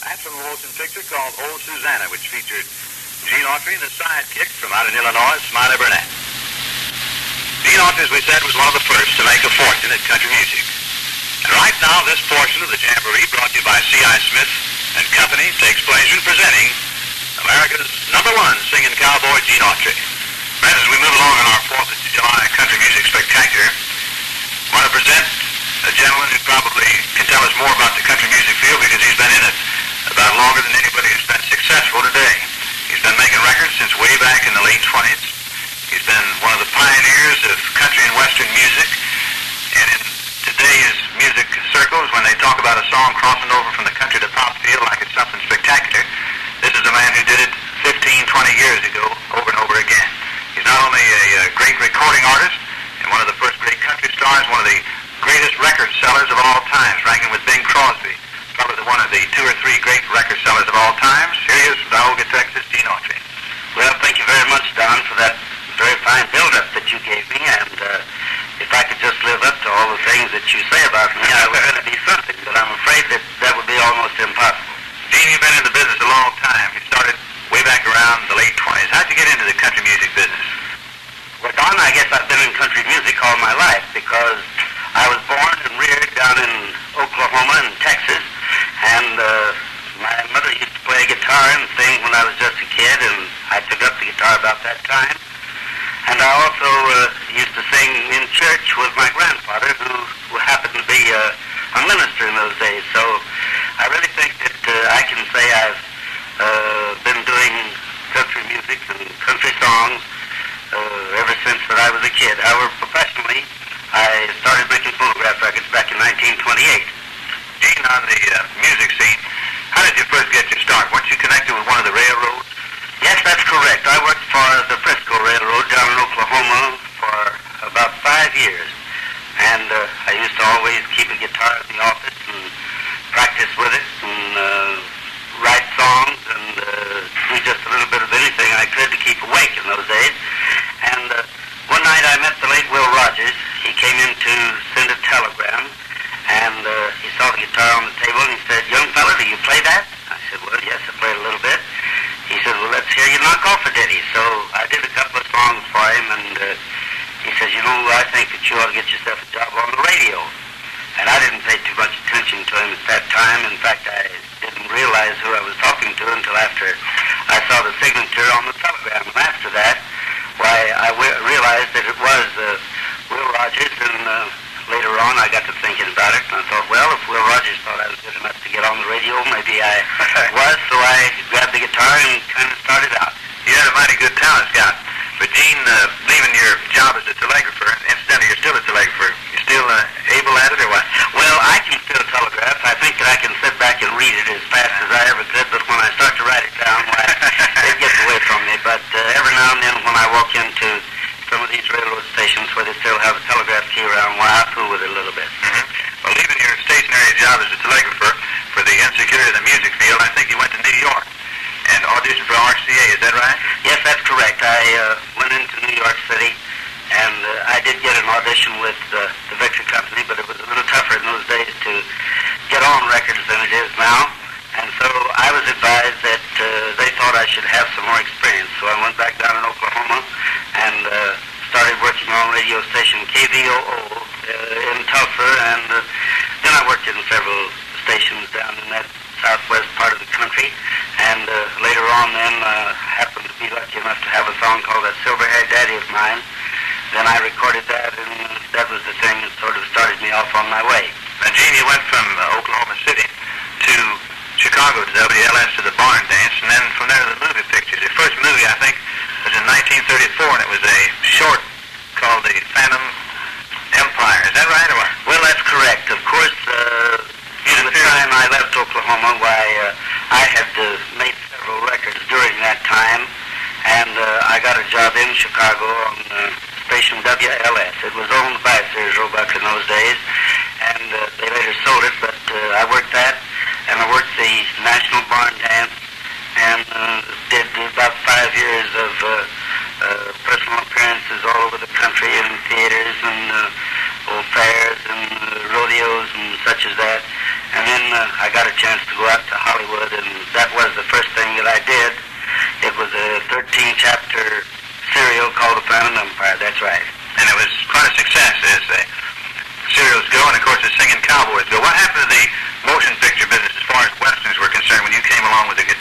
That's from a motion picture called Old Susanna, which featured Gene Autry and the sidekick from out in Illinois, Smiley Burnett. Gene Autry, as we said, was one of the first to make a fortune at country music. And right now, this portion of the Jamboree, brought to you by C.I. Smith and Company, takes pleasure in presenting America's #1 singing cowboy, Gene Autry. Friends, as we move along on our 4th of July Country Music Spectacular, I want to present a gentleman who probably can tell us more about the country music field because he's been in it about longer than anybody who's been successful today. He's been making records since way back in the late 20s. He's been one of the pioneers of country and western music. And in today's music circles, when they talk about a song crossing over from the country to pop field like it's something spectacular, this is a man who did it 15, 20 years ago over and over again. He's not only a great recording artist and one of the first great country stars, one of the greatest record sellers of all times, ranking with Bing Crosby, probably one of the 2 or 3 great record sellers of all times. Here he is from Tioga, Texas, Gene Autry. Well, thank you very much, Don, for that very fine build-up that you gave me, and if I could just live up to all the things that you say about me, I would really be something, but I'm afraid that would be almost impossible. Gene, you've been in the business a long time. You started way back around the late 20s. How'd you get into the country music business? Well, Don, I guess I've been in country music all my life because I was born and reared down in Oklahoma and Texas, and my mother used to play guitar and sing when I was just a kid, and I took up the guitar about that time. And I also used to sing in church with my grandfather, who happened to be a minister in those days. So I really think that I can say I've been doing country music and country songs ever since that I was a kid. However, professionally, I started making phonograph records back in 1928. Gene, on the music scene, how did you first get your start? Weren't you connected with one of the railroads? Yes, that's correct. I worked for the Frisco Railroad down in Oklahoma for about 5 years. And I used to always keep a guitar in the office and practice with it and write songs and do just a little bit of anything I could to keep awake in those days. And one night I met the late Will Rogers. He came in to send a telegram, and he saw the guitar on the table, and he said, "Young fella, do you play that?" I said, "Well, yes, I played a little bit." He said, "Well, let's hear you knock off a ditty." So I did a couple of songs for him, and he says, "You know, I think that you ought to get yourself a job on the radio." And I didn't pay too much attention to him at that time. In fact, I didn't realize who I was talking to until after I saw the signature on the telegram. And after that, why, I realized that it was Will Rogers, and later on I got to thinking about it, and I thought, well, if Will Rogers thought I was good enough to get on the radio, maybe I was, so I grabbed the guitar and kind of started out. You had a mighty good talent, Scott. But Gene, leaving your job as a telegrapher, incidentally, you're still a telegrapher. You still able at it or what? Well, I can still telegraph. I think that I can sit back and read it as fast as I ever could, but when I start to write it down, why, it gets away from me. But every now and then when I walk into some of these railroad stations where they still have a telegraph key around, why, I fool with it a little bit. Mm-hmm. Well, leaving your stationary job as a telegrapher for the insecurity of the music field, I think you went to New York and auditioned for RCA, is that right? Yes, that's correct. I went into New York City, and I did get an audition with the Victor Company, but it was a little tougher in those days to get on records than it is now. And so I was advised that they thought I should have some more experience. So I went back down in Oklahoma and started working on radio station KVOO in Tulsa, and then I worked in several stations down in that southwest part of the country, and later on then happened to be lucky enough to have a song called That Silver-Haired Daddy of Mine. Then I recorded that, and that was the thing that sort of started me off on my way. Now, Gene, you went from Oklahoma City to Chicago to WLS to the Barn Dance, and then from there to the movie pictures. Your first movie, I think, was in 1934, and it was a short called The Phantom Empire. Is that right, or what? Well, that's correct. Of course, at the time I left Oklahoma, why, I had made several records during that time, and I got a job in Chicago on station WLS. It was owned by Sears Roebuck in those days, and they later sold it, but I worked that, and I worked the National Barn Dance, and did about 5 years of personal appearances all over the country in theaters and old fairs and rodeos and such as that. And then I got a chance to go out to Hollywood, and that was the first thing that I did. It was a 13-chapter serial called The Phantom Empire. That's right. And it was quite a success as the serials go, and of course the Singing Cowboys go. What happened to the motion picture business as far as westerns were concerned when you came along with the guitar?